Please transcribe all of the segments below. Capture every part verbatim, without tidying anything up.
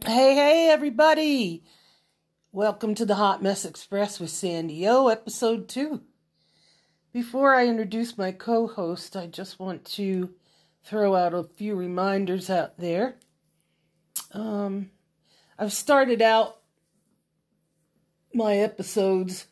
Hey, hey, everybody! Welcome to the Hot Mess Express with Sandy O, episode two. Before I introduce my co-host, I just want to throw out a few reminders out there. Um, I've started out my episodes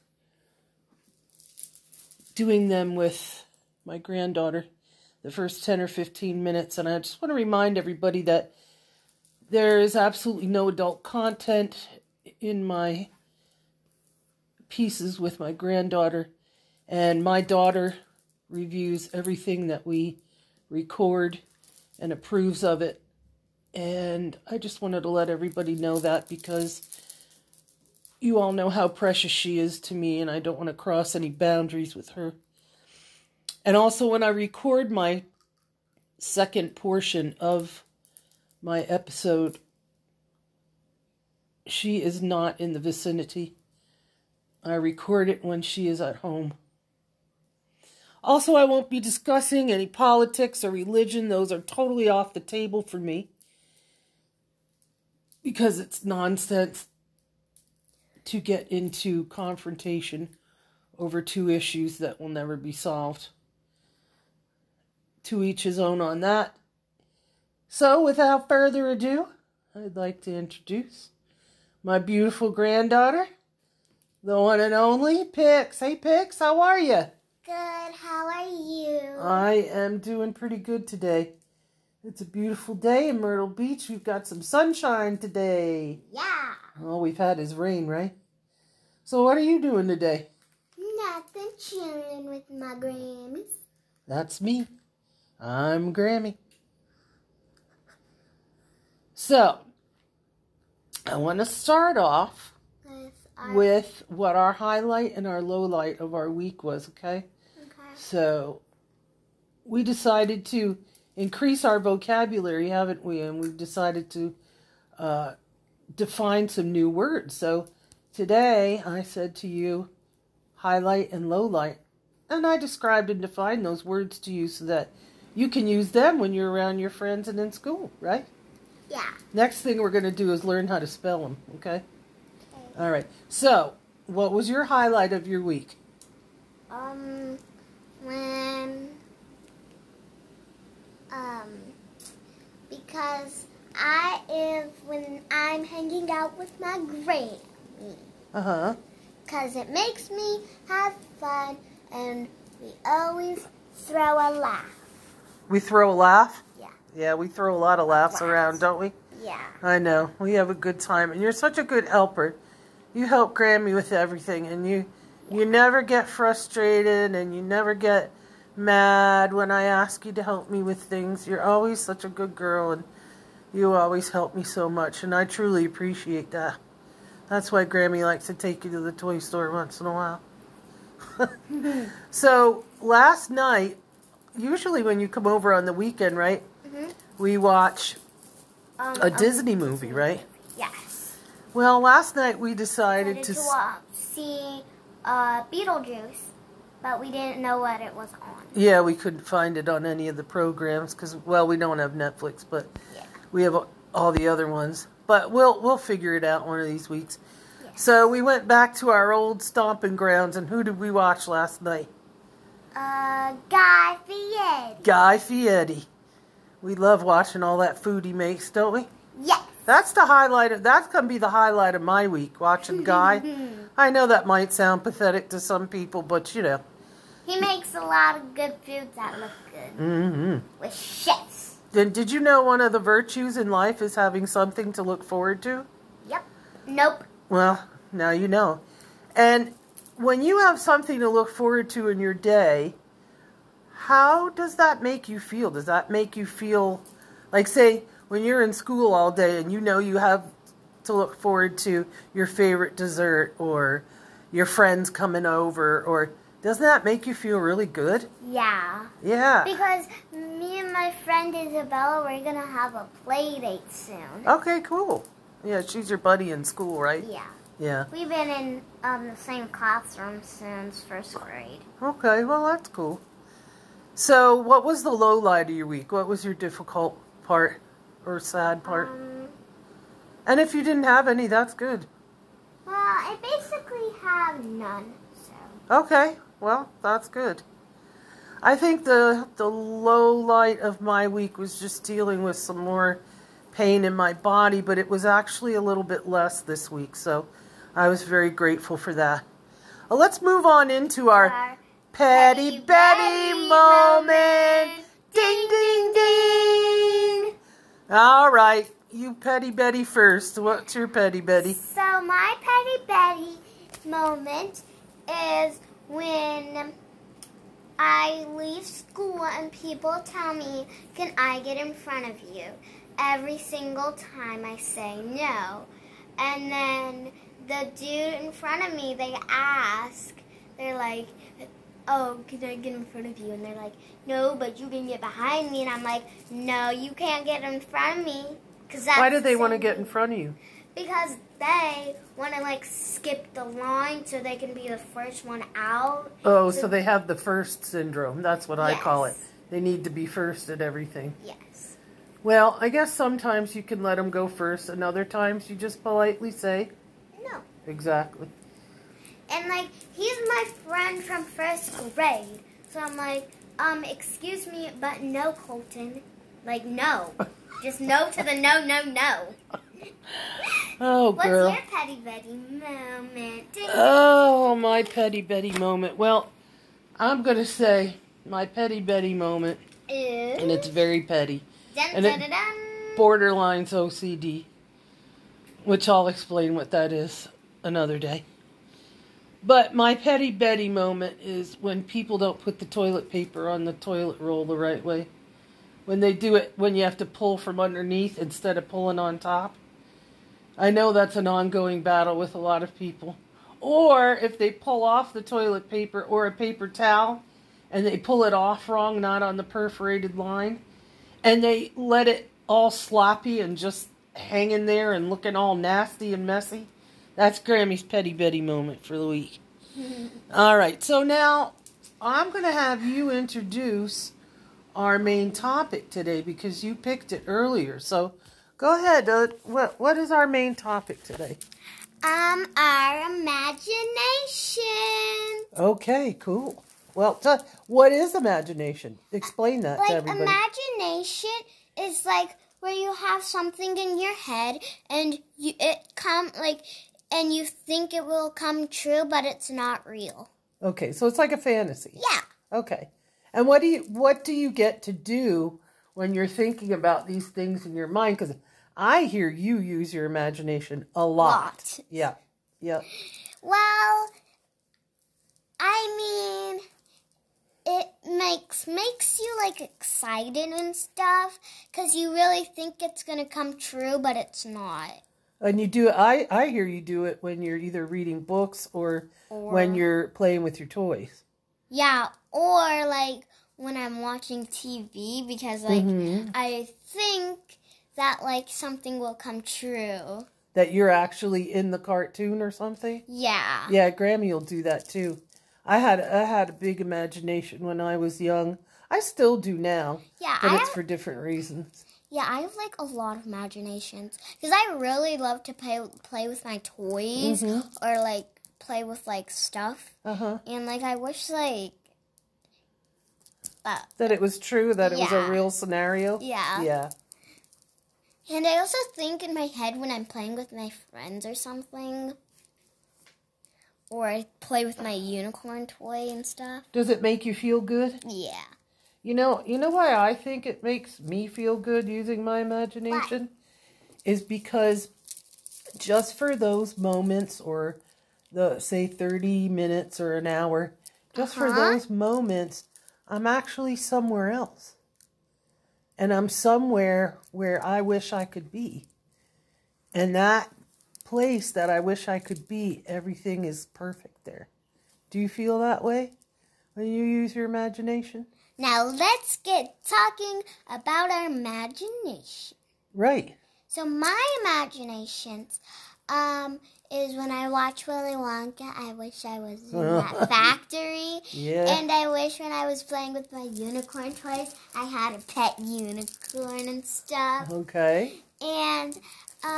doing them with my granddaughter, the first ten or fifteen minutes, and I just want to remind everybody that there is absolutely no adult content in my pieces with my granddaughter, and my daughter reviews everything that we record and approves of it. And I just wanted to let everybody know that because you all know how precious she is to me, and I don't want to cross any boundaries with her. And also, when I record my second portion of my episode, she is not in the vicinity. I record it when she is at home. Also, I won't be discussing any politics or religion. Those are totally off the table for me, because it's nonsense to get into confrontation over two issues that will never be solved. To each his own on that. So, without further ado, I'd like to introduce my beautiful granddaughter, the one and only Pix. Hey, Pix, how are you? Good, how are you? I am doing pretty good today. It's a beautiful day in Myrtle Beach. We've got some sunshine today. Yeah. All we've had is rain, right? So what are you doing today? Nothing, chilling with my Grammys. That's me. I'm Grammy. So, I want to start off With our... with what our highlight and our low light of our week was, okay? Okay. So, we decided to increase our vocabulary, haven't we? And we've decided to uh, define some new words. So, today I said to you, highlight and low light. And I described and defined those words to you so that you can use them when you're around your friends and in school, right? Yeah. Next thing we're going to do is learn how to spell them, okay? Okay. All right. So, what was your highlight of your week? Um, when, um, because I, if, when I'm hanging out with my Grammy. Uh-huh. Because it makes me have fun, and we always throw a laugh. We throw a laugh? Yeah. Yeah, we throw a lot of laughs Laughs. around, don't we? Yeah. I know. We have a good time. And you're such a good helper. You help Grammy with everything. And you, Yeah. you never get frustrated and you never get mad when I ask you to help me with things. You're always such a good girl, and you always help me so much. And I truly appreciate that. That's why Grammy likes to take you to the toy store once in a while. So, last night, usually when you come over on the weekend, right, Mm-hmm. we watch Um, a um, Disney movie, right? Yes. Well, last night we decided Decided to... to uh, see uh, Beetlejuice, but we didn't know what it was on. Yeah, we couldn't find it on any of the programs because, well, we don't have Netflix, but Yeah. we have all the other ones. But we'll we'll figure it out one of these weeks. Yes. So we went back to our old stomping grounds, and who did we watch last night? Uh, Guy Fieri. Guy Fieri. We love watching all that food he makes, don't we? Yes. That's the highlight of, that's going to be the highlight of my week, watching Guy. I know that might sound pathetic to some people, but you know. He makes a lot of good foods that look good. Mm-hmm. With chefs. Did, did you know one of the virtues in life is having something to look forward to? Yep. Nope. Well, now you know. And when you have something to look forward to in your day, how does that make you feel? Does that make you feel, like say, when you're in school all day and you know you have to look forward to your favorite dessert or your friends coming over, or doesn't that make you feel really good? Yeah. Yeah. Because me and my friend Isabella, we're going to have a play date soon. Okay, cool. Yeah, she's your buddy in school, right? Yeah. Yeah. We've been in um, the same classroom since first grade. Okay, well, that's cool. So, what was the low light of your week? What was your difficult part or sad part? Um, And if you didn't have any, that's good. Well, I basically have none, so. Okay, well, that's good. I think the the low light of my week was just dealing with some more pain in my body, but it was actually a little bit less this week, so I was very grateful for that. Well, let's move on into our, our Petty Betty, Betty moment. moment. Ding, ding, ding. All right, you Petty Betty first. What's your Petty Betty? So my Petty Betty moment is when I leave school and people tell me, can I get in front of you? Every single time I say no. And then the dude in front of me, they ask, they're like, oh, can I get in front of you? And they're like, no, but you can get behind me. And I'm like, no, you can't get in front of me. Cause that's Why do they want to get in front of you? Because they want to, like, skip the line so they can be the first one out. Oh, so, so they have the first syndrome. That's what yes. I call it. They need to be first at everything. Yes. Well, I guess sometimes you can let them go first, and other times you just politely say no. Exactly. And, like, he's my friend from first grade. So I'm like, um, excuse me, but no, Colton. Like, no. Just no to the no, no, no. Oh, girl. What's your Petty Betty moment? Oh, my Petty Betty moment. Well, I'm going to say my Petty Betty moment, is... and it's very petty. Dun, and dun, it dun, dun. borderlines O C D, which I'll explain what that is another day. But my Petty Betty moment is when people don't put the toilet paper on the toilet roll the right way. When they do it, when you have to pull from underneath instead of pulling on top. I know that's an ongoing battle with a lot of people. Or if they pull off the toilet paper or a paper towel and they pull it off wrong, not on the perforated line, and they let it all sloppy and just hanging there and looking all nasty and messy. That's Grammy's Petty Betty moment for the week. All right, so now I'm going to have you introduce our main topic today because you picked it earlier. So go ahead. Uh, what what is our main topic today? Um, our imagination. Okay, cool. Well, t- what is imagination? Explain that like, to everybody. Imagination is like where you have something in your head and you it come like and you think it will come true, but it's not real. Okay, so it's like a fantasy. Yeah. Okay. And what do you what do you get to do when you're thinking about these things in your mind? Because I hear you use your imagination a lot. lot. Yeah. Yeah. Well, I mean, it makes makes you like excited and stuff because you really think it's gonna come true, but it's not. And you do I I hear you do it when you're either reading books or, or when you're playing with your toys. Yeah, or like when I'm watching T V because like mm-hmm. I think that like something will come true. That you're actually in the cartoon or something? Yeah. Yeah, Grammy will do that too. I had I had a big imagination when I was young. I still do now. Yeah, but I it's have, for different reasons. Yeah, I have like a lot of imaginations because I really love to play play with my toys mm-hmm. or like play with like stuff. Uh-huh. And like I wish like uh, that it was true, that it yeah. was a real scenario. Yeah. Yeah. And I also think in my head when I'm playing with my friends or something. Or I play with my unicorn toy and stuff. Does it make you feel good? Yeah. You know, you know why I think it makes me feel good using my imagination? Why? Is because just for those moments or the say thirty minutes or an hour, just uh-huh. for those moments, I'm actually somewhere else. And I'm somewhere where I wish I could be. And that place that I wish I could be, everything is perfect there. Do you feel that way when you use your imagination? Now let's get talking about our imagination. Right. So my imaginations um, is when I watch Willy Wonka, I wish I was in that factory. Yeah. And I wish when I was playing with my unicorn toys, I had a pet unicorn and stuff. Okay. And um, when I'm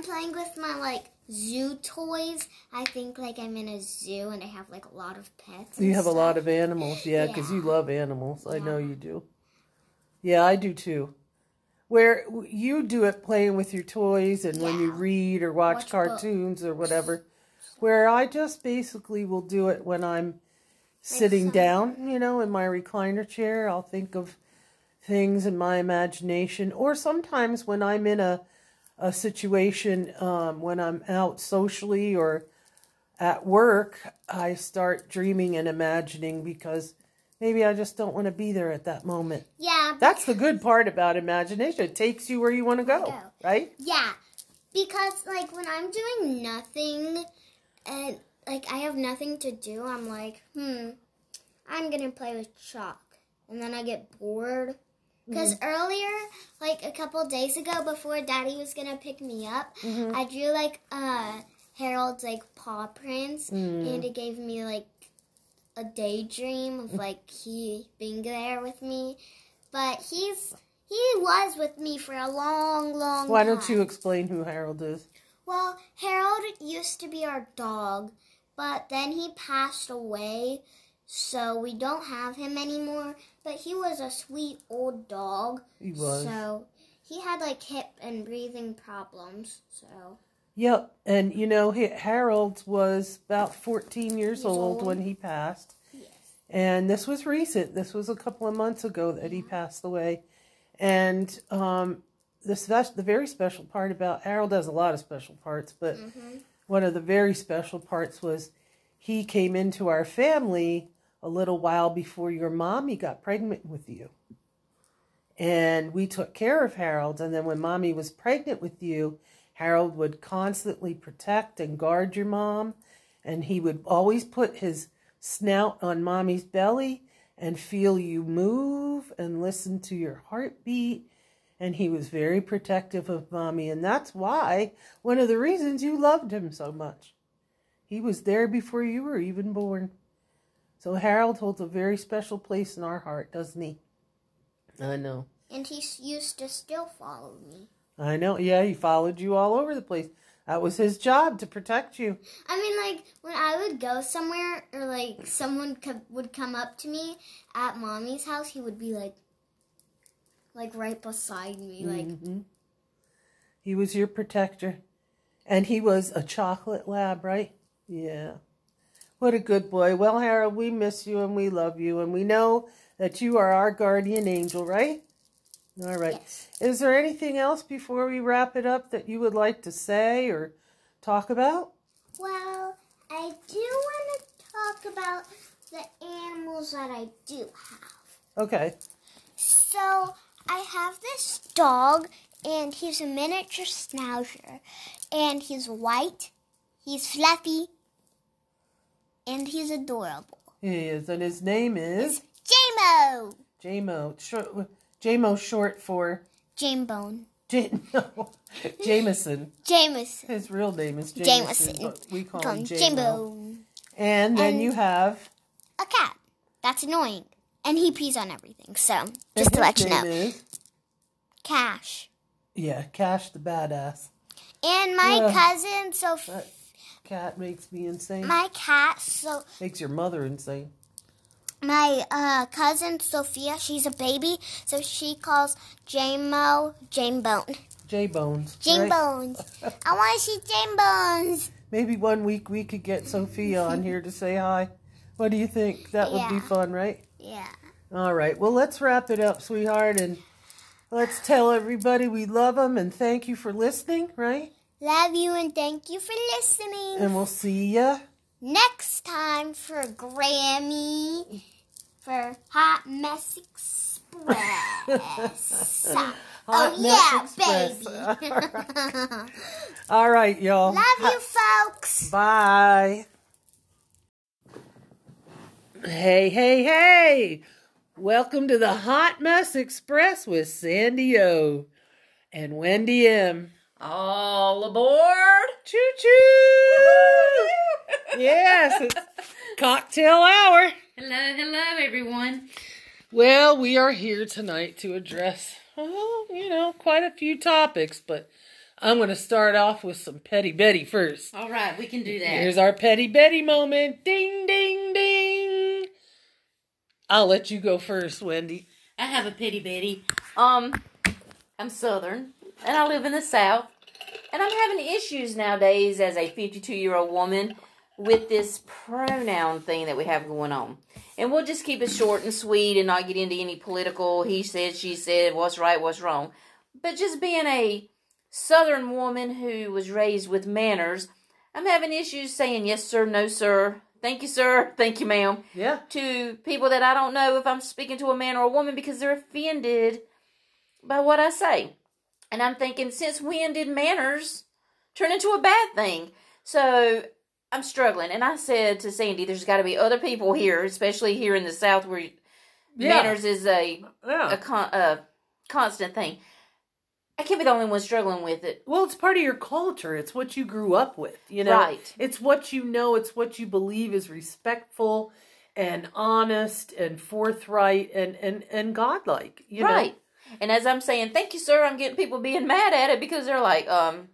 playing with my, like, zoo toys, I think, like, I'm in a zoo and I have, like, a lot of pets. You have stuff. a lot of animals, yeah, because Yeah. you love animals. I Yeah. know you do. Yeah, I do too. Where you do it playing with your toys and when you Yeah. read or watch, Watch cartoons or whatever. Where I just basically will do it when I'm sitting some- down, you know, in my recliner chair. I'll think of things in my imagination. Or sometimes when I'm in a, a situation, um, when I'm out socially or at work, I start dreaming and imagining because maybe I just don't want to be there at that moment. Yeah. That's the good part about imagination. It takes you where you want to go, Go. right? Yeah. Because, like, when I'm doing nothing and, like, I have nothing to do, I'm like, hmm, I'm going to play with chalk. And then I get bored. Because mm-hmm. earlier, like, a couple days ago, before Daddy was going to pick me up, mm-hmm. I drew, like, uh, Harold's, like, paw prints. Mm. And it gave me, like, a daydream of, like, he being there with me. But he's... He was with me for a long, long Why time. Why don't you explain who Harold is? Well, Harold used to be our dog, but then he passed away, so we don't have him anymore. But he was a sweet old dog. He was. So he had, like, hip and breathing problems, so... Yep, and, you know, Harold was about fourteen years, years old, old when he passed. Yes. And this was recent. This was a couple of months ago that he passed away. And um, the, spe- the very special part about Harold has a lot of special parts, but mm-hmm. one of the very special parts was he came into our family a little while before your mommy got pregnant with you. And we took care of Harold. And then when mommy was pregnant with you, Harold would constantly protect and guard your mom. And he would always put his snout on mommy's belly and feel you move and listen to your heartbeat. And he was very protective of mommy. And that's why, one of the reasons you loved him so much. He was there before you were even born. So Harold holds a very special place in our heart, doesn't he? I know. And he used to still follow me. I know. Yeah, he followed you all over the place. That was his job, to protect you. I mean, like, when I would go somewhere or, like, someone co- would come up to me at Mommy's house, he would be, like, like, right beside me. Like, mm-hmm. He was your protector. And he was a chocolate lab, right? Yeah. What a good boy. Well, Harold, we miss you and we love you. And we know that you are our guardian angel, right? All right. Yes. Is there anything else before we wrap it up that you would like to say or talk about? Well, I do want to talk about the animals that I do have. Okay. So, I have this dog, and he's a miniature schnauzer. And he's white, he's fluffy, and he's adorable. He is, and his name is? J-Mo. J-Mo. Short, J-Mo short for? Jamebone. J- no, Jameson. Jameson. His real name is Jameson, Jameson. but we call, call him him J-Mo. And then and you have? A cat. That's annoying. And he pees on everything, so just to let you know. Is? Cash. Yeah, Cash the badass. And my uh, cousin, so that cat makes me insane. My cat, so makes your mother insane. My uh, cousin Sophia, she's a baby, so she calls J-Mo Jamebone. J-Bones. Jamebones. Right? I want to see Jamebones. Maybe one week we could get Sophia on here to say hi. What do you think? That would yeah. be fun, right? Yeah. All right. Well, let's wrap it up, sweetheart, and let's tell everybody we love them and thank you for listening, right? Love you and thank you for listening. And we'll see ya next time for Grammy for Hot Mess Express. Hot oh, Mess yeah, Express. baby. All right. All right, y'all. Love you, folks. Bye. Hey, hey, hey. Welcome to the Hot Mess Express with Sandy O and Wendy M. All aboard. Choo-choo. Yes, it's cocktail hour. Hello, hello, everyone. Well, we are here tonight to address, well, you know, quite a few topics, but I'm going to start off with some Petty Betty first. All right, we can do that. Here's our Petty Betty moment. Ding, ding, ding. I'll let you go first, Wendy. I have a Petty Betty. Um, I'm Southern, and I live in the South. And I'm having issues nowadays as a fifty-two-year-old woman with this pronoun thing that we have going on. And we'll just keep it short and sweet and not get into any political he said, she said, what's right, what's wrong. But just being a Southern woman who was raised with manners, I'm having issues saying yes, sir, no, sir, thank you, sir, thank you, ma'am, Yeah. to people that I don't know if I'm speaking to a man or a woman because they're offended by what I say. And I'm thinking, since when did manners turn into a bad thing? So I'm struggling. And I said to Sandy, there's got to be other people here, especially here in the South where Yeah. manners is a, Yeah. a, con- a constant thing. I can't be the only one struggling with it. Well, it's part of your culture. It's what you grew up with, you know? Right. It's what you know. It's what you believe is respectful and honest and forthright and, and, and godlike, you know? Right. And as I'm saying, thank you, sir, I'm getting people being mad at it because they're like, um,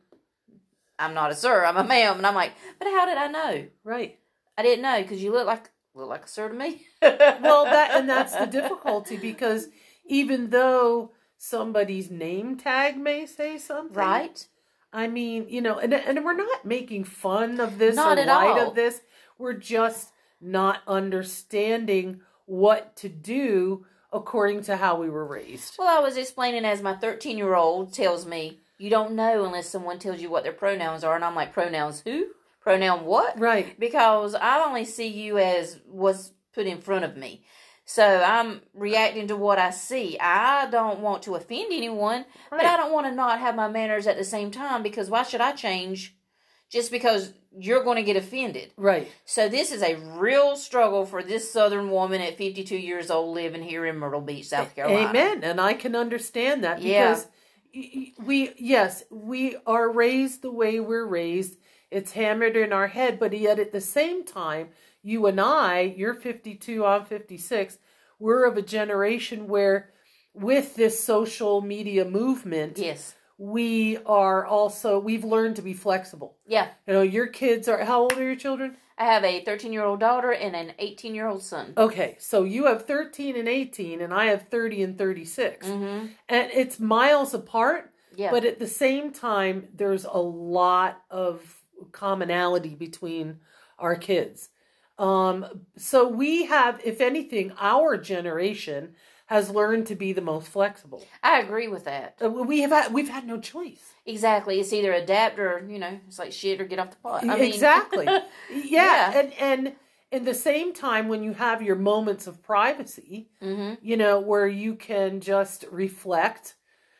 I'm not a sir, I'm a ma'am. And I'm like, but how did I know? Right. I didn't know because you look like look like a sir to me. Well, that and that's the difficulty because even though somebody's name tag may say something, Right. I mean, you know, and and we're not making fun of this Not or at light all. of this. We're just not understanding what to do according to how we were raised. Well, I was explaining as my thirteen-year-old tells me, you don't know unless someone tells you what their pronouns are. And I'm like, pronouns who? Pronoun what? Right. Because I only see you as what's put in front of me. So I'm reacting to what I see. I don't want to offend anyone, but Right. I don't want to not have my manners at the same time because why should I change just because you're going to get offended? Right. So this is a real struggle for this Southern woman at fifty-two years old living here in Myrtle Beach, South Carolina. Amen. And I can understand that Yeah. because y- y- we, yes, we are raised the way we're raised. It's hammered in our head, but yet at the same time, you and I, you're fifty-two, I'm fifty-six, we're of a generation where with this social media movement, Yes. we are also, we've learned to be flexible. Yeah. You know, your kids are, how old are your children? I have a thirteen-year-old daughter and an eighteen-year-old son. Okay, so you have thirteen and eighteen, and I have thirty and thirty-six. Mm-hmm. And it's miles apart, Yeah. but at the same time, there's a lot of commonality between our kids. Um, so we have, if anything, our generation has learned to be the most flexible. I agree with that. Uh, We have had, we've had no choice. Exactly. It's either adapt or, you know, it's like shit or get off the pot. I mean, Exactly. Yeah. Yeah. And, and in the same time, when you have your moments of privacy, Mm-hmm. you know, where you can just reflect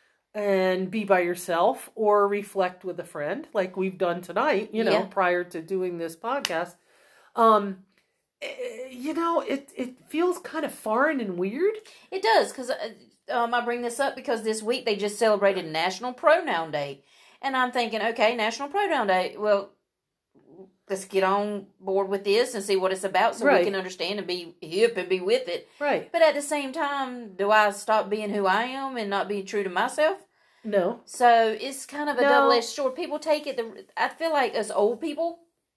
and be by yourself or reflect with a friend like we've done tonight, you know, Yeah. prior to doing this podcast. Um, eh, you know, it, it feels kind of foreign and weird. It does, because uh, um, I bring this up because this week they just celebrated National Pronoun Day. And I'm thinking, okay, National Pronoun Day, well, let's get on board with this and see what it's about so Right. we can understand and be hip and be with it. Right. But at the same time, do I stop being who I am and not be true to myself? No. So it's kind of a No. double-edged sword. People take it, the, I feel like us old people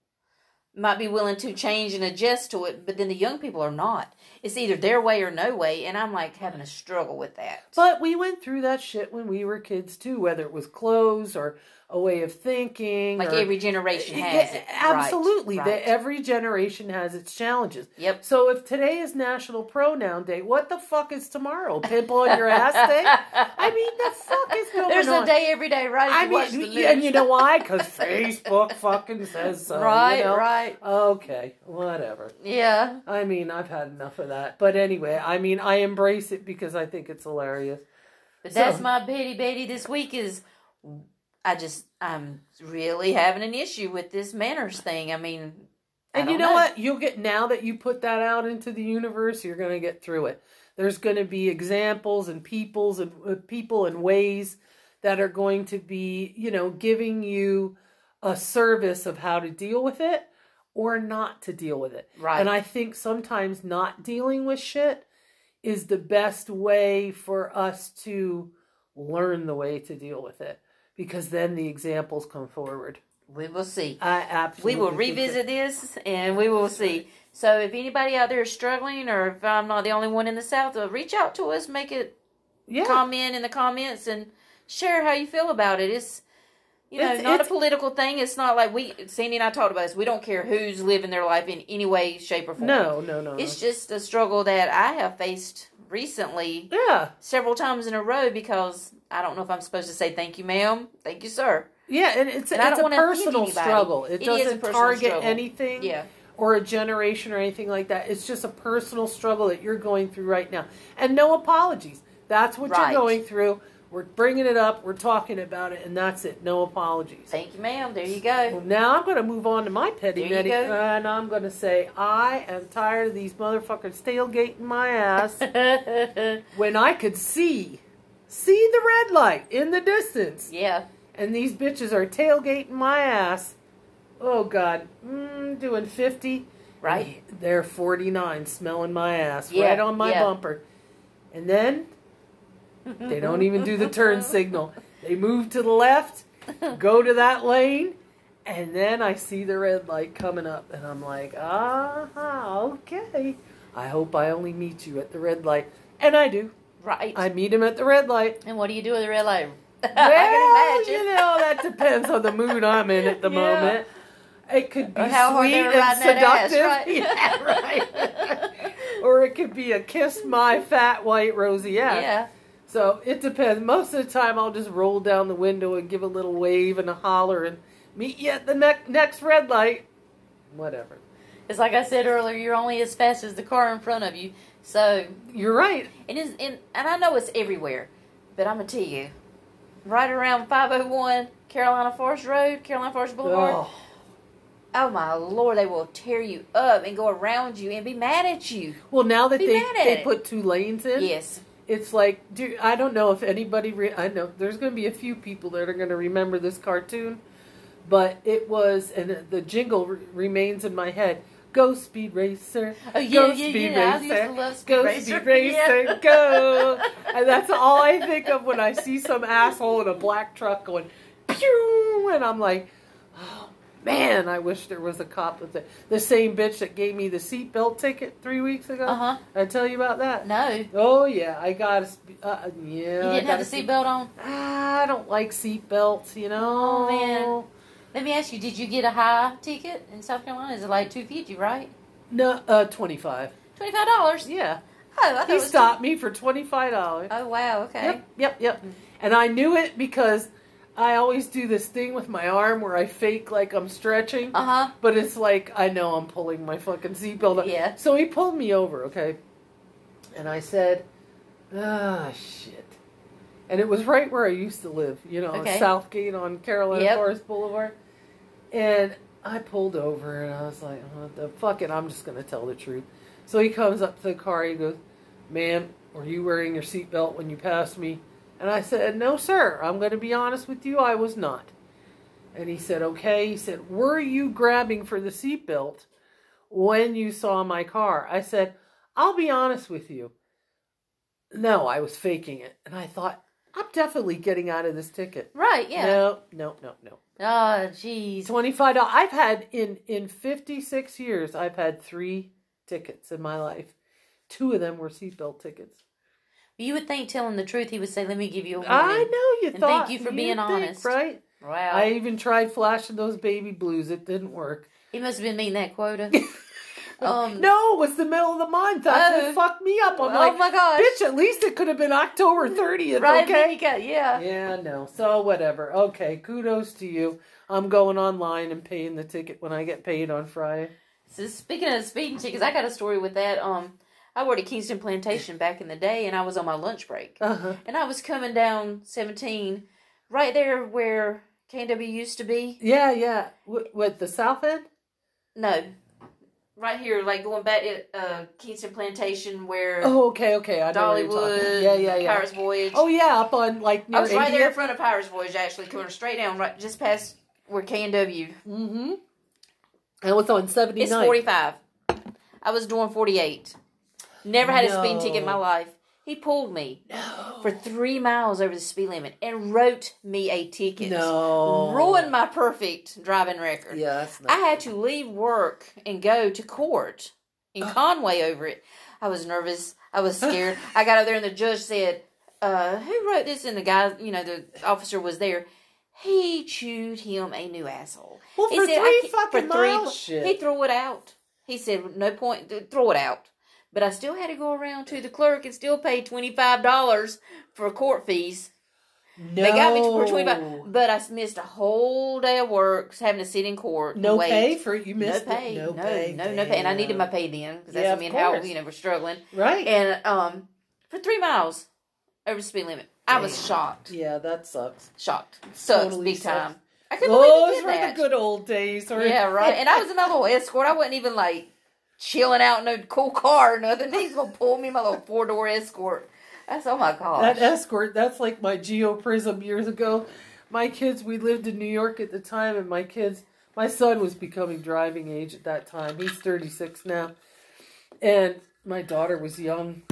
might be willing to change and adjust to it, but then the young people are not. It's either their way or no way, and I'm like having a struggle with that. But we went through that shit when we were kids too, whether it was clothes or a way of thinking. Like or, every generation has Yeah, it. absolutely. Right, The- right. every generation has its challenges. Yep. So if today is National Pronoun Day, what the fuck is tomorrow? Pimple on your ass day? I mean, the fuck is going There's on? a day every day, right? If I you watch the mean, news. and you know why? Because Facebook fucking says so. Right, you know? right. Okay, whatever. Yeah. I mean, I've had enough of that. But anyway, I mean, I embrace it because I think it's hilarious. But So- that's my Betty Betty this week is, I just, I'm really having an issue with this manners thing. I mean, I And you don't know, what? You'll get, now that you put that out into the universe, you're going to get through it. There's going to be examples and peoples and uh, people and ways that are going to be, you know, giving you a service of how to deal with it or not to deal with it. Right. And I think sometimes not dealing with shit is the best way for us to learn the way to deal with it. because then the examples come forward. We will see. I absolutely We will think revisit that- this, and we will see. So if anybody out there is struggling, or if I'm not the only one in the South, uh, reach out to us, make it Yeah. comment in the comments, and share how you feel about it. It's, you know, It's- not it's- a political thing. It's not like we, Sandy and I talked about this. We don't care who's living their life in any way, shape, or form. No, no, no. It's just a struggle that I have faced recently yeah. several times in a row because I don't know if I'm supposed to say thank you, ma'am, thank you, sir. Yeah, and it's, And I it's don't a wanna offend personal anybody. struggle. It, It is a doesn't personal target struggle. anything Yeah. or a generation or anything like that. It's just a personal struggle that you're going through right now. And no apologies. That's what Right. you're going through. We're bringing it up. We're talking about it, and that's it. No apologies. Thank you, ma'am. There you go. Well, now I'm going to move on to my petty There you petty, go. and I'm going to say I am tired of these motherfuckers tailgating my ass when I could see, see the red light in the distance. Yeah. And these bitches are tailgating my ass. Oh, God. Mm, doing fifty. Right. They're forty-nine, smelling my ass Yeah, right on my yeah. bumper. And then they don't even do the turn signal. They move to the left, go to that lane, and then I see the red light coming up. And I'm like, ah, okay. I hope I only meet you at the red light. And I do. Right. I meet him at the red light. And what do you do with the red light? Well, I can imagine. you know, that depends on the mood I'm in at the Yeah. moment. It could be Or how hard sweet they were and riding that ass, seductive. right? Yeah, right. Or it could be a kiss my fat white rosy ass. Yeah. So it depends. Most of the time I'll just roll down the window and give a little wave and a holler and meet you at the ne- next red light. Whatever. It's like I said earlier, you're only as fast as the car in front of you. So, You're right. and, it's, and, and I know it's everywhere, but I'm going to tell you, right around five oh one Carolina Forest Road, Carolina Forest Boulevard, Oh, oh my Lord, they will tear you up and go around you and be mad at you. well, now that Be they, mad at they it. put two lanes in, Yes. it's like, dude, I don't know if anybody, re- I know there's going to be a few people that are going to remember this cartoon, but it was, and the jingle re- remains in my head. Go Speed Racer, Oh, yeah, go yeah, Speed yeah. I used Racer, to love Speed go Racer. Speed Racer, Yeah. go. And that's all I think of when I see some asshole in a black truck going, pew, and I'm like, oh, man, I wish there was a cop with it. The same bitch that gave me the seatbelt ticket three weeks ago. Uh-huh. I tell you about that? No. You Oh, yeah, I got a, spe- uh, yeah. I didn't got have the a seatbelt on? Ah, I don't like seatbelts, you know. Oh, man. Let me ask you, did you get a high ticket in South Carolina? Is it like two fifty, right? No, uh, twenty-five. twenty-five dollars? Yeah. Oh, I thought He it was stopped me for twenty-five dollars. Oh, wow, okay. Yep, yep, yep. And I knew it because I always do this thing with my arm where I fake like I'm stretching. Uh-huh. But it's like, I know I'm pulling my fucking seatbelt up. Yeah. So he pulled me over, okay? And I said, ah, shit. And it was right where I used to live, you know, Okay. Southgate on Carolina Yep. Forest Boulevard. And I pulled over and I was like, what the fuck it, I'm just going to tell the truth. So he comes up to the car, he goes, ma'am, were you wearing your seatbelt when you passed me? And I said, no, sir, I'm going to be honest with you, I was not. And he said, okay. He said, were you grabbing for the seatbelt when you saw my car? I said, I'll be honest with you. No, I was faking it. And I thought, I'm definitely getting out of this ticket. Right, yeah. No, no, no, no. Oh, jeez. twenty-five dollars. I've had, in, in fifty-six years, I've had three tickets in my life. Two of them were seatbelt tickets. You would think telling the truth, he would say, let me give you a warning. I know you And thought. thank you for you'd being think, honest. right? Wow. I even tried flashing those baby blues. It didn't work. He must have been meeting that quota. um, No, it was the middle of the month. That's Oh. what fucked me up. I'm Oh, like, my gosh. bitch, at least it could have been October thirtieth, right, then okay? you got, yeah. Yeah, no. So, whatever. Okay, kudos to you. I'm going online and paying the ticket when I get paid on Friday. So speaking of speeding tickets, I got a story with that. Um, I worked at Kingston Plantation back in the day, and I was on my lunch break. Uh-huh. And I was coming down seventeen, right there where K and W used to be. Yeah, yeah. What, what, the South End? No, right here, like going back at uh, Kingston Plantation where Oh, okay, okay. I know what you're talking about. Dollywood, Yeah, yeah, yeah. Pirates Voyage. Oh, yeah, up on, like, near I was right India. there in front of Pirates Voyage, actually, coming straight down, right just past where K and W. Mm-hmm. And it was on seventy-nine. It's forty-five. I was doing forty-eight. Never had a speeding No. ticket in my life. He pulled me No. for three miles over the speed limit and wrote me a ticket. No. Ruined my perfect driving record. Yeah, that's not I had to leave work and go to court in Conway over it. I was nervous. I was scared. I got up there and the judge said, uh, who wrote this? And the guy, you know, the officer was there. He chewed him a new asshole. Well, he for said, three I fucking for three, miles, shit. He threw it out. He said, no point, throw it out. But I still had to go around to the clerk and still pay twenty-five dollars for court fees. No. They got me for twenty-five dollars. But I missed a whole day of work having to sit in court. No and wait. pay for it? You missed no pay. it? No, no pay. No, no pay. And I needed my pay then. Because that's Yeah, when me of and Howard, course. you know, were struggling. Right. And um, for three miles over the speed limit. I was Damn. shocked. Yeah, that sucks. Shocked. Sucks Totally big sucks. time. I couldn't Those believe he did were that. the good old days. Or... Yeah, right. And I was in my little escort. I wasn't even like chilling out in a cool car or nothing. He's gonna pull me in my little four door escort. That's oh my gosh. That escort, that's like my Geo Prism years ago. My kids, we lived in New York at the time, and my kids, my son was becoming driving age at that time. He's thirty-six now. And my daughter was young.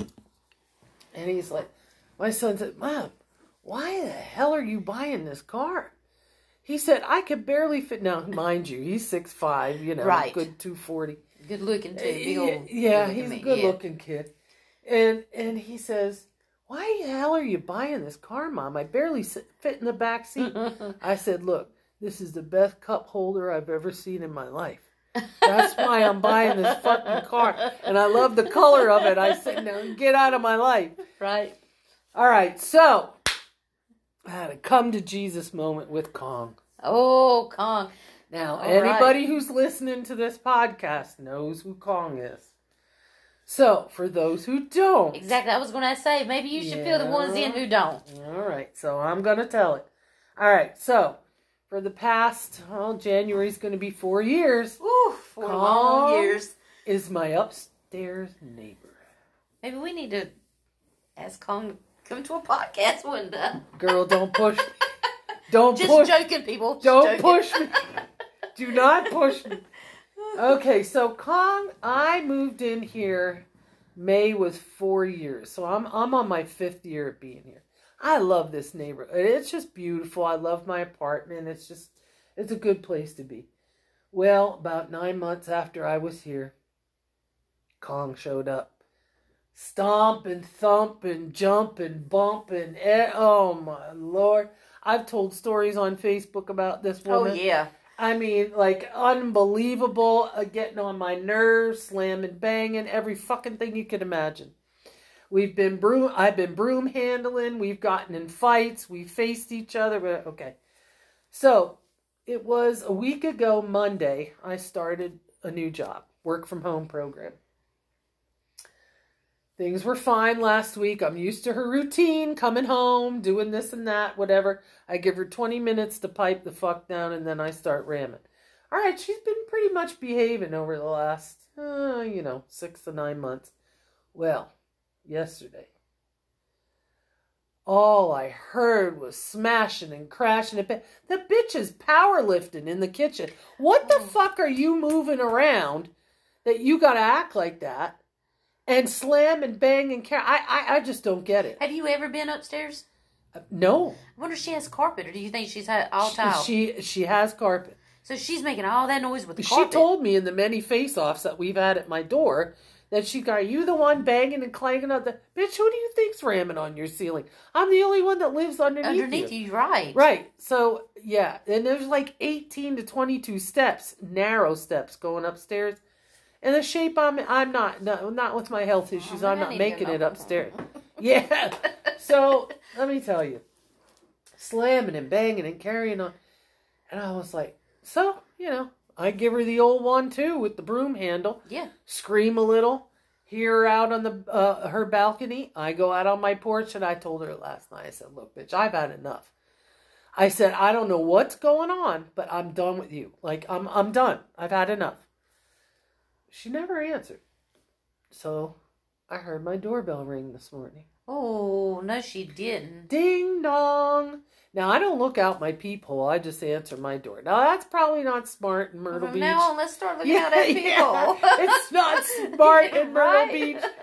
And he's like, my son said, Mom, why the hell are you buying this car? He said, I could barely fit. Now, mind you, he's six five, you know, Right. good two forty. Good looking too. Big old. Yeah, good he's a man. good Yeah. looking kid. And and he says, why the hell are you buying this car, Mom? I barely sit, fit in the back seat. I said, look, this is the best cup holder I've ever seen in my life. That's why I'm buying this fucking car. And I love the color of it. I said, now get out of my life. Right. All right, so I had a come to Jesus moment with Kong. Oh, Kong. Now, All anybody right. who's listening to this podcast knows who Kong is. So, for those who don't. Exactly. I was going to say, maybe you should fill the ones in who don't. All right, so I'm going to tell it. All right, so for the past, well, January's going to be four years, Ooh, four Kong long years. is my upstairs neighbor. Maybe we need to ask Kong to come to a podcast one day. Girl, don't push me. Don't Just push joking, people. Just Don't joking. push me. Do not push me. Okay, so Kong, I moved in here. May was four years, so I'm I'm on my fifth year of being here. I love this neighborhood. It's just beautiful. I love my apartment. It's just it's a good place to be. Well, about nine months after I was here, Kong showed up, stomping, thumping, jumping, bumping. eh, Oh my Lord! I've told stories on Facebook about this Oh, woman. yeah. I mean, like, unbelievable, uh, getting on my nerves, slamming, banging, every fucking thing you could imagine. We've been broom, I've been broom handling, we've gotten in fights, we faced each other, but okay. So, it was a week ago, Monday, I started a new job, work from home program. Things were fine last week. I'm used to her routine, coming home, doing this and that, whatever. I give her twenty minutes to pipe the fuck down, and then I start ramming. All right, she's been pretty much behaving over the last, uh, you know, six to nine months. Well, yesterday, all I heard was smashing and crashing. The bitch is powerlifting in the kitchen. What the fuck are you moving around that you got to act like that? And slam and bang and carry. I, I, I just don't get it. Have you ever been upstairs? Uh, no. I wonder if she has carpet, or do you think she's had all tile? She she has carpet. So she's making all that noise with the She carpet. told me in the many face-offs that we've had at my door that she got, are you the one banging and clanging on the... Bitch, who do you think's ramming on your ceiling? I'm the only one that lives underneath, Underneath you. you, right. Right. So, yeah. And there's like eighteen to twenty-two steps, narrow steps going upstairs. And the shape I'm I'm not, no, not with my health issues. Oh, I'm I not need to making know. it upstairs. Yeah. So, let me tell you. Slamming and banging and carrying on. And I was like, so, you know, I give her the old one too with the broom handle. Yeah. Scream a little. Hear her out on the uh, her balcony. I go out on my porch and I told her last night, I said, look, bitch, I've had enough. I said, I don't know what's going on, but I'm done with you. Like, I'm I'm done. I've had enough. She never answered. So, I heard my doorbell ring this morning. Oh, no, she didn't. Ding dong. Now, I don't look out my peephole. I just answer my door. Now, that's probably not smart in Myrtle From Beach. now on, let's start looking Yeah, out at people. yeah. It's not smart in Myrtle Right? Beach.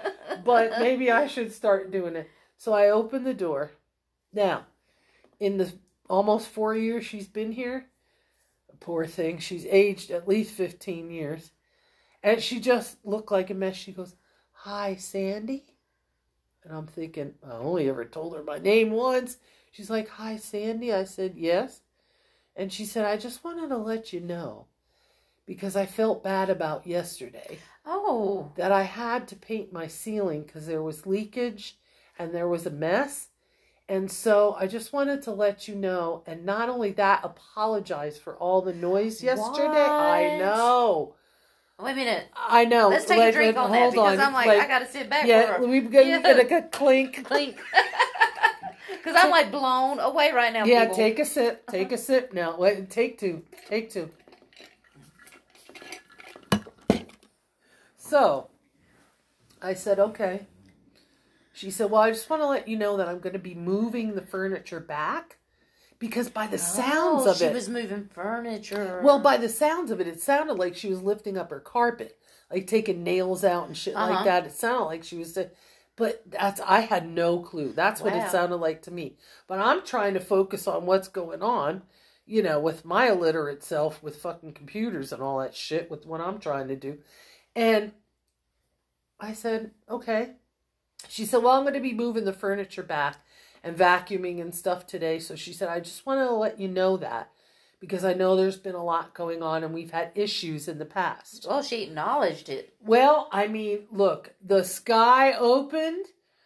but maybe I should start doing it. So I opened the door. Now, in the almost four years she's been here, poor thing, she's aged at least fifteen years. And she just looked like a mess. She goes, "Hi, Sandy." And I'm thinking, I only ever told her my name once. She's like, "Hi, Sandy." I said, "Yes." And she said, "I just wanted to let you know, because I felt bad about yesterday. Oh. That I had to paint my ceiling because there was leakage and there was a mess. And so I just wanted to let you know. And not only that, apologize for all the noise yesterday." What? I know. Wait a minute. I know. Let's take Let- a drink let- on that hold because on. I'm like, Like, I got to sit back Yeah, for a we've got Yeah. get a clink. clink. Because I'm like blown away right now, Yeah, people. take a sip. Take a sip now. Wait, take two. Take two. So, I said, okay. She said, "Well, I just want to let you know that I'm going to be moving the furniture back. Because by the sounds oh, of she it..." she was moving furniture. Well, by the sounds of it, it sounded like she was lifting up her carpet. Like taking nails out and shit Uh-huh. like that. It sounded like she was... But that's I had no clue. That's what Wow. it sounded like to me. But I'm trying to focus on what's going on, you know, with my illiterate self, with fucking computers and all that shit, with what I'm trying to do. And I said, okay. She said, "Well, I'm going to be moving the furniture back and vacuuming and stuff today." So she said, "I just wanted to let you know that, because I know there's been a lot going on and we've had issues in the past." Well, she acknowledged it. Well, I mean, look, the sky opened,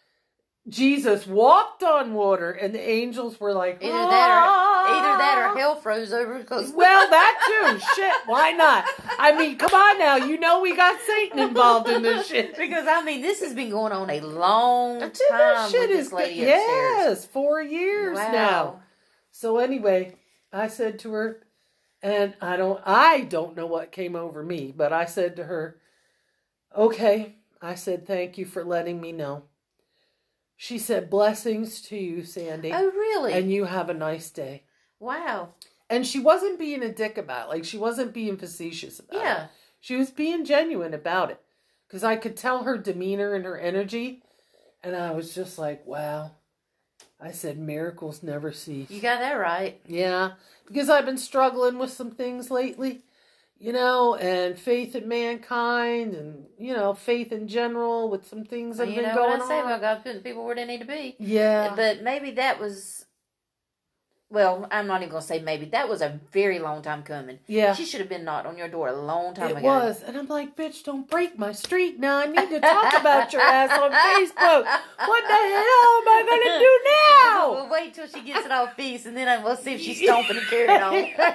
Jesus walked on water, and the angels were like, Either that or "Ah!" either that or hell froze over. Because Well, that too. Shit, why not? I mean, come on now. You know we got Satan involved in this shit. because I mean, this has been going on a long time Dude, that shit with is this lady good. upstairs. Yes, four years Wow. now. So anyway, I said to her, and I don't, I don't know what came over me, but I said to her, "Okay." I said, "Thank you for letting me know." She said, "Blessings to you, Sandy. Oh, really? And you have a nice day." Wow. And she wasn't being a dick about it. Like, she wasn't being facetious about it. Yeah. She was being genuine about it. Because I could tell her demeanor and her energy. And I was just like, wow. I said, miracles never cease. You got that right. Yeah. Because I've been struggling with some things lately. You know, and faith in mankind. And, you know, faith in general with some things that You have been know going what I say on. about God putting people where they need to be. Yeah. But maybe that was, well, I'm not even going to say maybe. That was a very long time coming. Yeah. She should have been knocked on your door a long time It ago. was. And I'm like, bitch, don't break my streak now. I need to talk about your ass on Facebook. What the hell am I going to do now? We'll wait till she gets it off feast, and then I- we'll see if she's stomping and carrying on.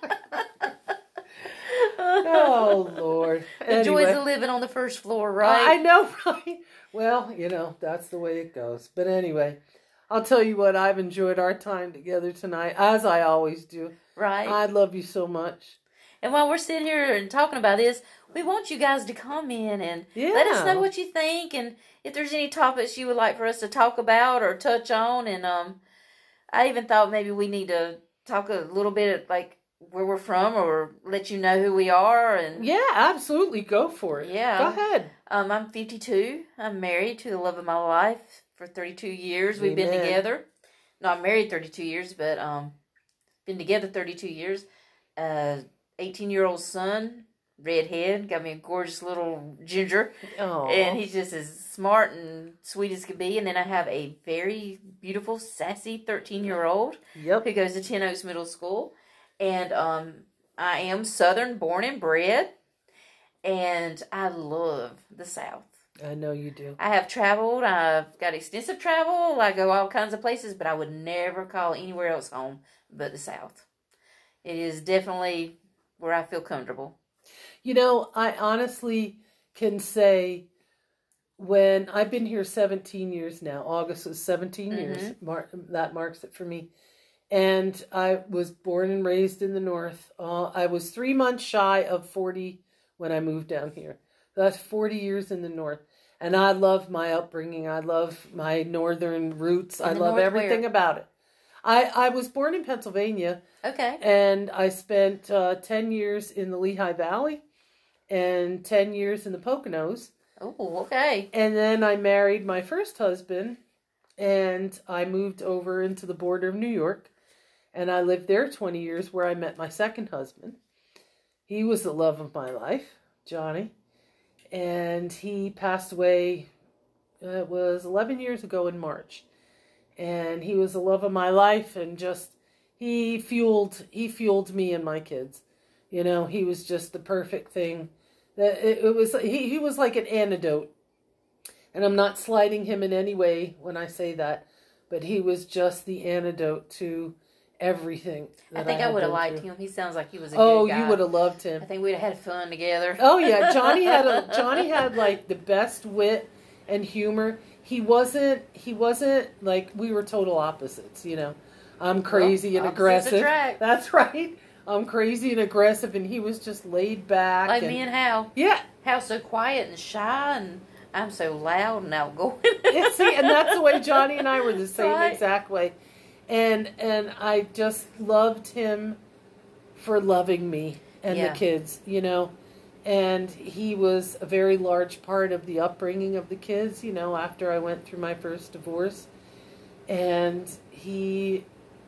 Oh, Lord. The joys of living on the first floor, I right? know, right? Well, you know, that's the way it goes. But anyway, I'll tell you what, I've enjoyed our time together tonight, as I always do. Right. I love you so much. And while we're sitting here and talking about this, we want you guys to come in and Yeah. let us know what you think, and if there's any topics you would like for us to talk about or touch on. And um, I even thought maybe we need to talk a little bit like where we're from, or let you know who we are. And Yeah, absolutely. Go for it. Yeah. Go ahead. um, I'm fifty-two. I'm married to the love of my life for thirty-two years. We've been Amen. together. Not married thirty-two years, but um, been together thirty-two years. Uh, eighteen-year-old son, redhead, got me a gorgeous little ginger. Oh. And he's just as smart and sweet as could be. And then I have a very beautiful, sassy thirteen-year-old Yep. who goes to Ten Oaks Middle School. And um, I am Southern born and bred. And I love the South. I know you do. I have traveled. I've got extensive travel. I go all kinds of places. But I would never call anywhere else home but the South. It is definitely where I feel comfortable. You know, I honestly can say when I've been here seventeen years now, August was seventeen Mm-hmm. years, Mar- that marks it for me. And I was born and raised in the North. Uh, I was three months shy of forty when I moved down here. That's forty years in the North. And I love my upbringing. I love my Northern roots. I the love North everything where? about it. I, I was born in Pennsylvania. Okay. And I spent uh, ten years in the Lehigh Valley and ten years in the Poconos. Oh, okay. And then I married my first husband, and I moved over into the border of New York, and I lived there twenty years, where I met my second husband. He was the love of my life, Johnny, and he passed away, uh, it was eleven years ago in March, and he was the love of my life, and just, he fueled, he fueled me and my kids. You know, he was just the perfect thing. That it, it was, he, he was like an antidote. And I'm not slighting him in any way when I say that, but he was just the antidote to everything. I think I, I would have liked through. him. He sounds like he was a oh, good guy. you would have loved him. I think we'd have had fun together. Oh yeah, Johnny had a, Johnny had like the best wit and humor. He wasn't he wasn't like, we were total opposites. You know, I'm crazy well, and aggressive. Attract. That's right. I'm crazy and aggressive, and he was just laid back. Like and, me and Hal. Yeah. Hal's so quiet and shy, and I'm so loud and outgoing. Yeah, see, and that's the way Johnny and I were the same Right. exact way. And and I just loved him for loving me and Yeah. the kids, you know. And he was a very large part of the upbringing of the kids, you know, after I went through my first divorce. And he,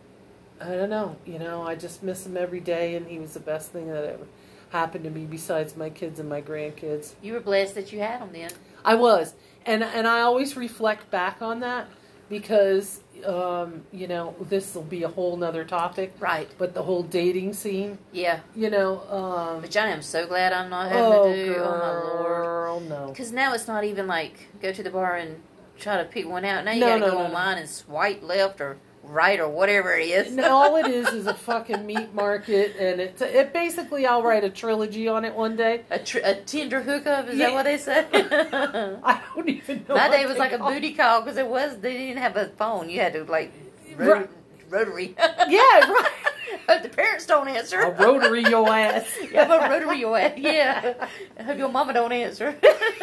I don't know, you know, I just miss him every day, and he was the best thing that ever happened to me besides my kids and my grandkids. You were blessed that you had him then. I was. And and I always reflect back on that, because, um, you know, this will be a whole nother topic. Right. But the whole dating scene, Yeah. you know. Um, But Johnny, I'm so glad I'm not having oh, to do. girl, Oh, my Lord. no. Because now it's not even like go to the bar and try to pick one out. Now you No, got to no, go no, online and swipe left or right or whatever it is. And all it is is a fucking meat market, and it, it basically, I'll write a trilogy on it one day. A, tr- a Tinder hookup, is Yeah. that what they say? I don't even know. My what day was they like a call it. booty call because it was, they didn't have a phone. You had to like, ro- Right. rotary. Yeah, right. Hope the parents don't answer. A rotary your ass. Yeah, but rotary your ass. Yeah. I hope your mama don't answer.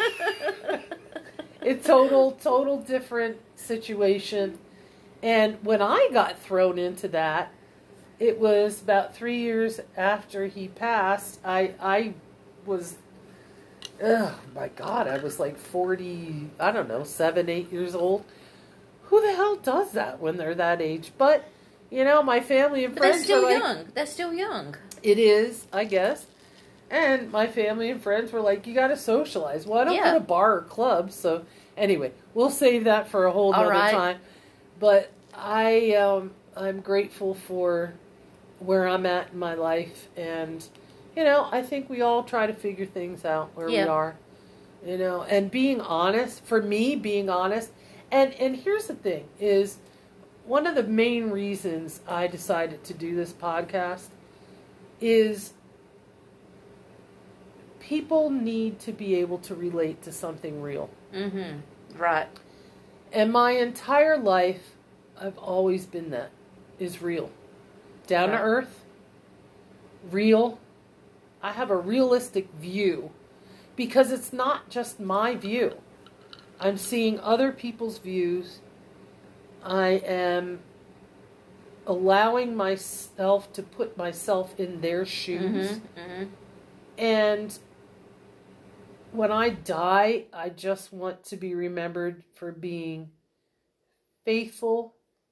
It's total, total different situation. And when I got thrown into that, it was about three years after he passed. I I was, oh my God, I was like forty, I don't know, seven, eight years old. Who the hell does that when they're that age? But, you know, my family and But that's friends still were like, young. That's still young. it is, I guess. And my family and friends were like, you got to socialize. Well, I don't Yeah. go to bar or clubs, so anyway, we'll save that for a whole All nother right. time. But I, um, I'm grateful for where I'm at in my life, and you know, I think we all try to figure things out where Yeah. we are, you know, and being honest. For me, being honest, and and here's the thing: is one of the main reasons I decided to do this podcast is people need to be able to relate to something real. Mm-hmm. Right. And my entire life, I've always been that, is real. Down to Right. earth, real. I have a realistic view because it's not just my view. I'm seeing other people's views. I am allowing myself to put myself in their shoes. Mm-hmm. Mm-hmm. And when I die, I just want to be remembered for being faithful,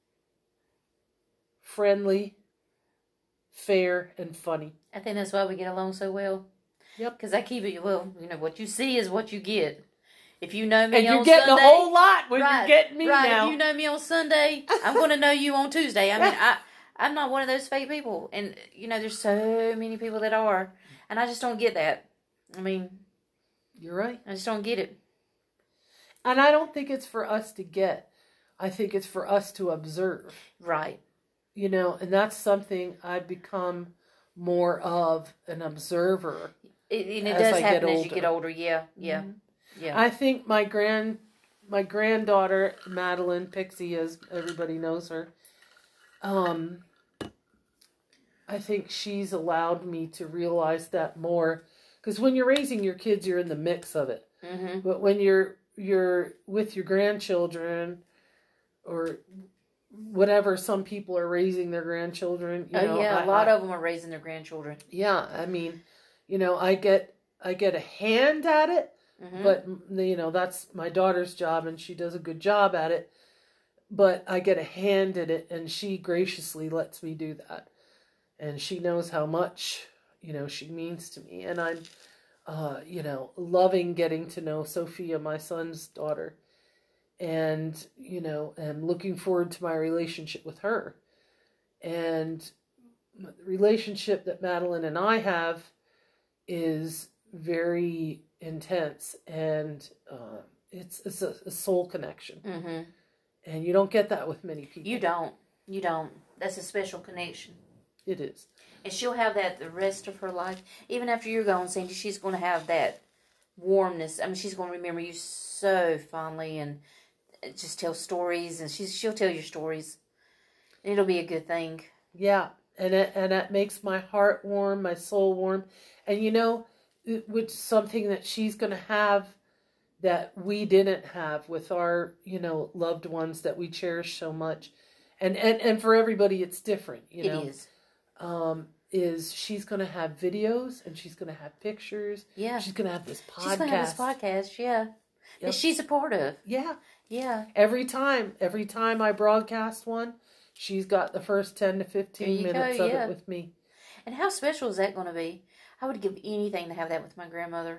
friendly, fair, and funny. I think that's why we get along so well. Yep. Because I keep it, well, you know, what you see is what you get. If you know me And on you're getting Sunday, a whole lot when right, you're getting me right. now. If you know me on Sunday, I'm going to know you on Tuesday. I mean, I, I'm not one of those fake people. And, you know, there's so many people that are. And I just don't get that. I mean, You're right. I just don't get it. And I don't think it's for us to get. I think it's for us to observe. Right. You know, and that's something I've become more of an observer. It, and it As does I get happen as you older. get older. Yeah. Yeah. Mhm. Yeah. I think my grand, my granddaughter, Madeline Pixie, as everybody knows her, um, I think she's allowed me to realize that more. Because when you're raising your kids, you're in the mix of it. Mm-hmm. But when you're you're with your grandchildren, or whatever, some people are raising their grandchildren. You Oh, know, yeah. I- A lot I- of them are raising their grandchildren. Yeah, I mean, you know, I get I get a hand at it, Mm-hmm. But, you know, that's my daughter's job, and she does a good job at it. But I get a hand in it, and she graciously lets me do that. And she knows how much, you know, she means to me. And I'm, uh, you know, loving getting to know Sophia, my son's daughter. And, you know, am looking forward to my relationship with her. And the relationship that Madeline and I have is very intense. And uh, it's, it's a, a soul connection. Mm-hmm. And you don't get that with many people. You don't. You don't. That's a special connection. It is. And she'll have that the rest of her life. Even after you're gone, Sandy, she's going to have that warmness. I mean, she's going to remember you so fondly and just tell stories. And she's, she'll tell you stories. And it'll be a good thing. Yeah. And it, and that makes my heart warm, my soul warm. And, you know, which something that she's going to have that we didn't have with our, you know, loved ones that we cherish so much. And and, and for everybody, it's different, you know. It is. Um, is she's going to have videos and she's going to have pictures. Yeah. She's going to have this podcast. She's going to have this podcast, yeah. Yep. That she's a part of. Yeah. Yeah. Every time, every time I broadcast one, she's got the first ten to fifteen minutes go, of yeah. it with me. And how special is that going to be? I would give anything to have that with my grandmother.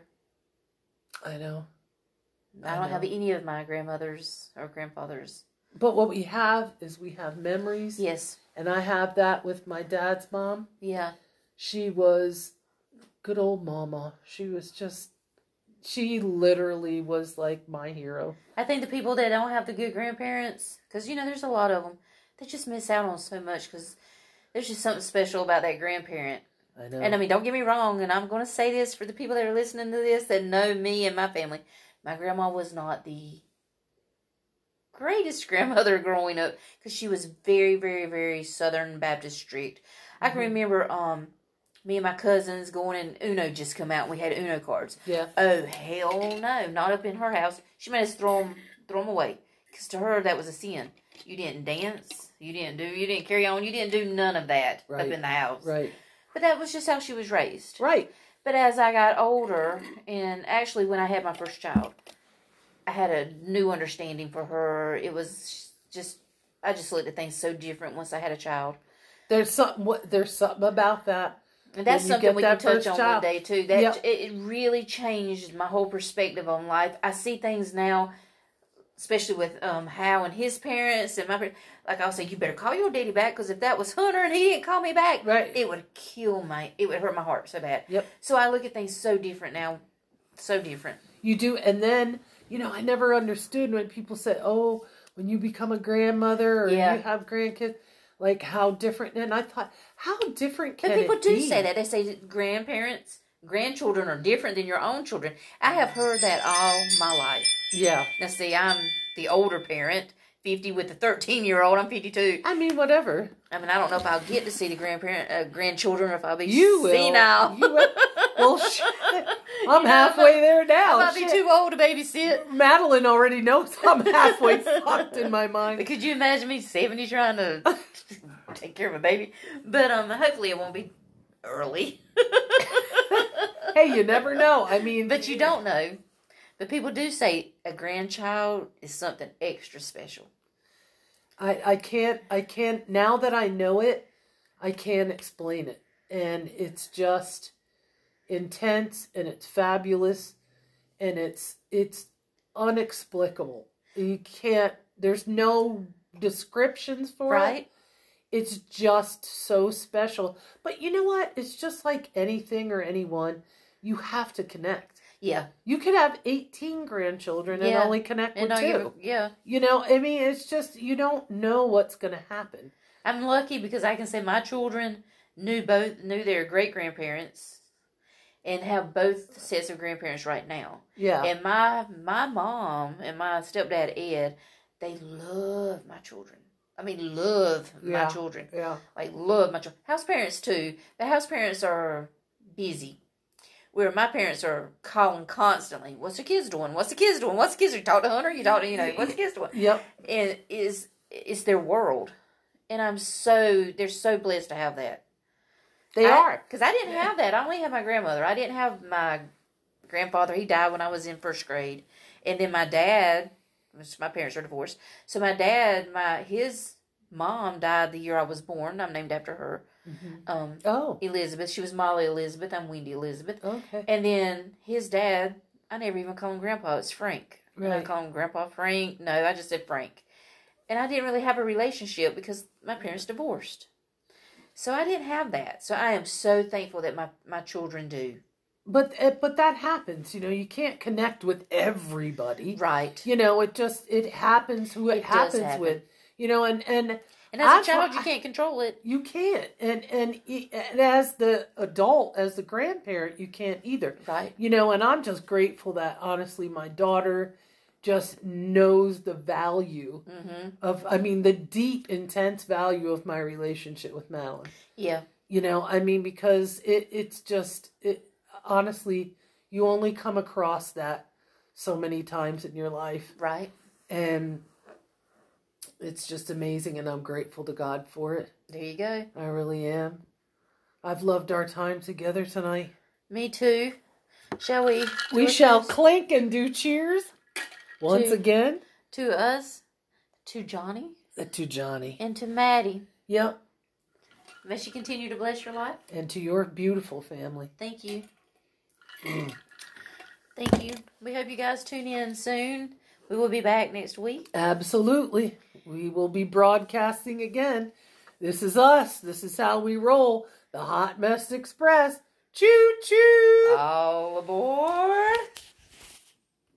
I know. I, I don't know. have any of my grandmothers or grandfathers. But what we have is we have memories. Yes. And I have that with my dad's mom. Yeah. She was good old mama. She was just, she literally was like my hero. I think the people that don't have the good grandparents, because, you know, there's a lot of them, they just miss out on so much because there's just something special about that grandparent. I know. And, I mean, don't get me wrong, and I'm going to say this for the people that are listening to this that know me and my family. My grandma was not the greatest grandmother growing up because she was very, very, very Southern Baptist strict. Mm-hmm. I can remember um, me and my cousins going in, Uno just come out and we had Uno cards. Yeah. Oh, hell no. Not up in her house. She made us throw them, throw them away because to her that was a sin. You didn't dance. You didn't do, you didn't carry on. You didn't do none of that right. up in the house. Right. But that was just how she was raised. Right. But as I got older, and actually when I had my first child, I had a new understanding for her. It was just, I just looked at things so different once I had a child. There's something, there's something about that. And that's when you something get we that can touch first on child. one day too. That Yep. it, it really changed my whole perspective on life. I see things now, especially with um Hal and his parents and my parents. Like I'll say, you better call your daddy back because if that was Hunter and he didn't call me back, Right. it would kill my, it would hurt my heart so bad. Yep. So I look at things so different now, so different. You do, and then, you know, I never understood when people said, oh, when you become a grandmother or Yeah. you have grandkids, like how different. And I thought, how different can But people it do be? say that. They say that grandparents, grandchildren are different than your own children. I have heard that all my life. Yeah. Now, see, I'm the older parent, fifty with the thirteen-year-old. I'm fifty-two. I mean, whatever. I mean, I don't know if I'll get to see the grandparent, uh, grandchildren, or if I'll be You will. senile. You will. Well, shit. I'm You know, halfway there now. I might be Shit. too old to babysit. Madeline already knows I'm halfway fucked in my mind. But could you imagine me seventy trying to take care of a baby? But um, hopefully it won't be early. Hey, you never know. I mean, But you don't know. But people do say a grandchild is something extra special. I, I can't, I can't, now that I know it, I can't explain it. And it's just intense and it's fabulous and it's, it's unexplicable. You can't, there's no descriptions for it. Right? It's just so special. But you know what? It's just like anything or anyone. You have to connect. Yeah. You could have eighteen grandchildren and Yeah. only connect And with I two. give- yeah. You know, I mean, it's just, you don't know what's going to happen. I'm lucky because I can say my children knew both knew their great grandparents and have both sets of grandparents right now. Yeah. And my my mom and my stepdad Ed, they love my children. I mean, love my Yeah. children. Yeah. Like love my children. House parents too. But house parents are busy. Where my parents are calling constantly. What's the kids doing? What's the kids doing? What's the kids doing? You talk to Hunter. You talk to you know. What's the kids doing? Yep. And is it's their world, and I'm so they're so blessed to have that. They I, are. because I didn't have that. I only had my grandmother. I didn't have my grandfather, he died when I was in first grade. And then my dad, which my parents are divorced. So my dad, my his mom died the year I was born. I'm named after her. Mm-hmm. Um, Oh. Elizabeth. She was Molly Elizabeth. I'm Wendy Elizabeth. Okay. And then his dad, I never even call him Grandpa. It's Frank. Right. I call him Grandpa Frank. No, I just said Frank. And I didn't really have a relationship because my parents divorced. So I didn't have that. So I am so thankful that my, my children do. But uh, but that happens, you know. You can't connect with everybody, Right. You know, it just it happens who it, It does happens happen. with, you know. And and And as I've- a child, you can't control it. You can't, and and e- and as the adult, as the grandparent, you can't either, Right. You know. And I'm just grateful that honestly, my daughter just knows the value Mm-hmm. of, I mean, the deep, intense value of my relationship with Madeline. Yeah. You know, I mean, because it it's just it. Honestly, you only come across that so many times in your life. Right. And it's just amazing, and I'm grateful to God for it. There you go. I really am. I've loved our time together tonight. Me too. Shall we? do We a shall toast clink and do cheers once To- again to us, to Johnny, uh, to Johnny. and to Maddie. Yep, May she continue to bless your life. and to your beautiful family. Thank you. Mm. Thank you. We hope you guys tune in soon. We will be back next week. Absolutely. We will be broadcasting again. This is us. This is how we roll. The Hot Mess Express. Choo choo! All aboard.